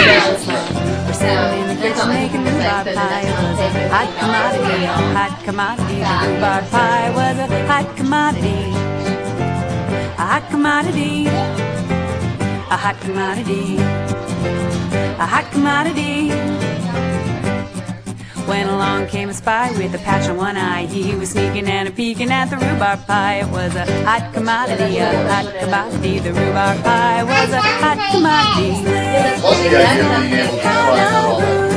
special slang. We're sitting in the kitchen making rhubarb pie. It was a hot commodity, a hot commodity. The rhubarb pie was a hot commodity. A hot commodity. A hot commodity. A hot commodity. When along came a spy with a patch on one eye, he was sneaking and a peeking at the rhubarb pie. It was a hot commodity, a hot commodity. The rhubarb pie was a hot commodity. What's the idea of being able to fly so long?